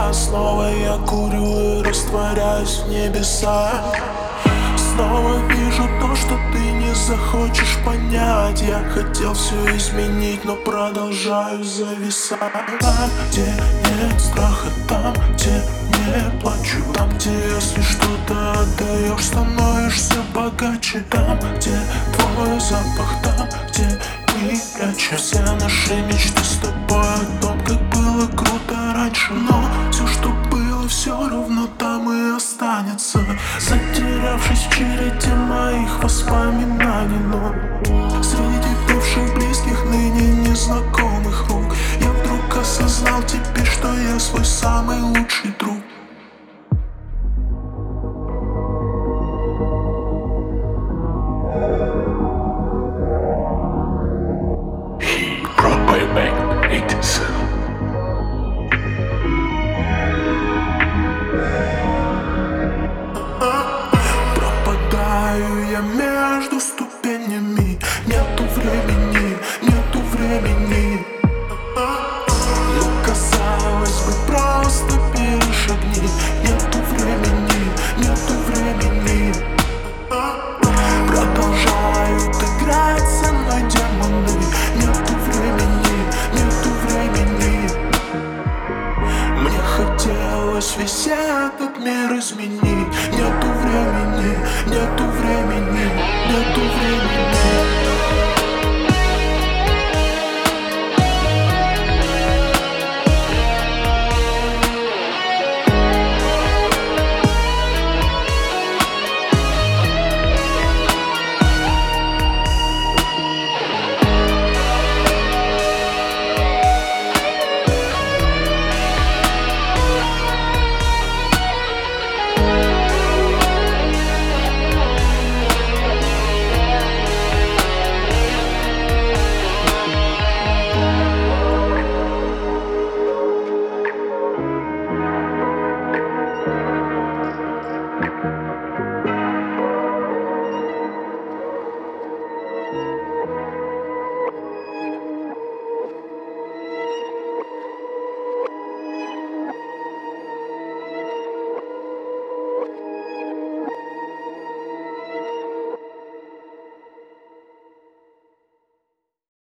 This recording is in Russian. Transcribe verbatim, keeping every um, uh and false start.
Снова я курю и растворяюсь в небесах. Снова вижу то, что ты не захочешь понять. Я хотел все изменить, но продолжаю зависать. Там, где нет страха, там, где не плачу, там, где если что-то отдаешь, становишься богаче. Там, где твой запах, там, где не прячу все наши мечты с тобой о том, как было круто раньше. Но все, что было, все равно там и останется, затерявшись в череде моих воспоминаний. Но среди бывших близких, ныне незнакомых рук, я вдруг осознал теперь, что я свой самый лучший друг.